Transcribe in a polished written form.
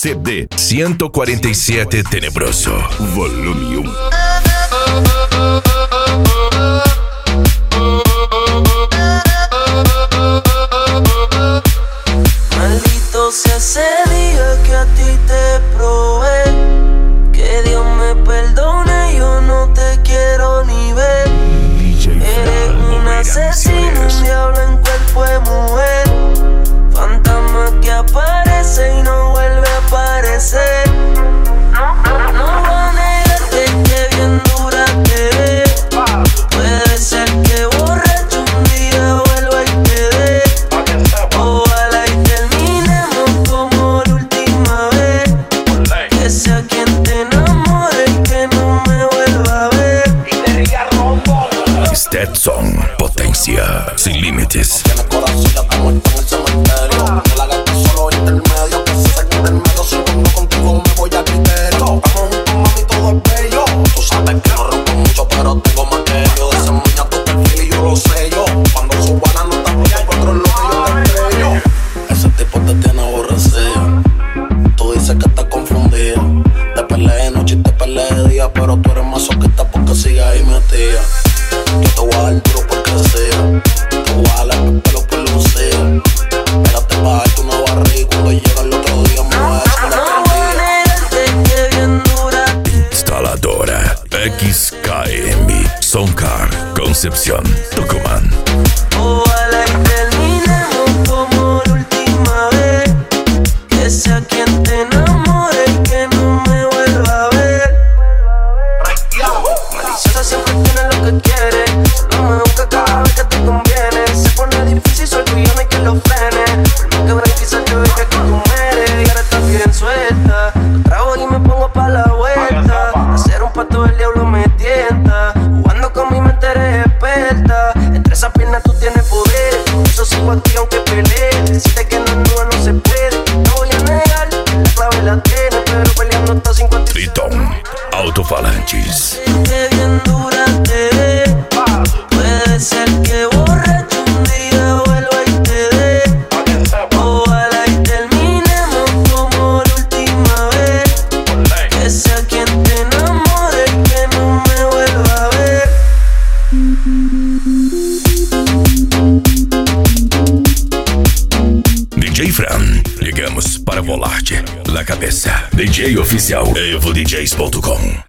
CD 147 Tenebroso, volume 1. Maldito sea ese día que a ti te probé. Que Dios me perdone, yo no te quiero ni ver. Eres un asesino, un diablo en cuerpo de mujer. Fantasma que aparece y no vuelve a aparecer. No voy a negarte que bien dura te ve. Puede ser que borracho un día vuelva y te dé. Ojalá y terminemos como la última vez. Que sea quien te enamore y que no me vuelva a ver. Stetson, potencia sin límites. Tiene corazón, ya estamos en el cementerio. Que la gata solo intermedio. Que si se quita en medio, si pongo contigo me voy a criterio. Estamos juntos, mami, todo es bello. Tú sabes que no rompo mucho, pero tengo más que yo. Desempeña tu perfil y yo lo sé yo. Cuando suba la nota, voy a controlar lo que yo te estrello. Ese tipo te tiene aborrecido. Tú dices que estás confundida. Te peleé de noche y te peleé de día. Pero tú eres masoquista porque sigues ahí metida. Yo te voy a dar duro porque sea. Te voy a jalar el pelo por lucir. Espérate pa' darte una barriga y cuando llega el otro día me voy a dejar No voy a negarte que bien dura te ve. Instaladora XKM, Soncar, Concepción, Tucumán. Ojalá y terminemos como la última vez. Que sea quien te enamore y que no me vuelva a ver. Maliciosa siempre tiene lo que quiere. Solo me busca cada vez que te conviene. Se pone difícil, soy tuyo, no hay que lo frene. Por más que break quizás yo dije que tú mueres. Y ahora estás bien suelta. Lo trago y me pongo pa' la vuelta. Hacer un pato del diablo me tienta. Jugando con mi mente eres experta. Entre esas piernas tú tienes poder. Por eso sigo aquí aunque pelee. Decirte que no es nueva no se puede. No voy a negar, la clave la tiene. Pero peleando hasta 50. Tritón, Autofalanges. Que bien dura te ve. Puede ser que borracho un día vuelva y te dé. Ojalá y terminemos como la última vez. Que sea quien te enamore y que no me vuelva a ver. DJ Fran, llegamos para volarte la cabeza. DJ oficial, EvoDJs.com.